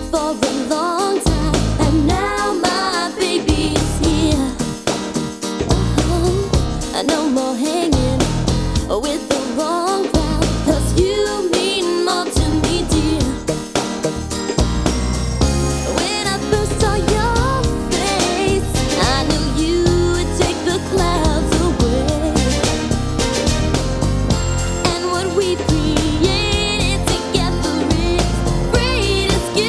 for a long time, and now my baby's here. Oh, no more hanging with the wrong.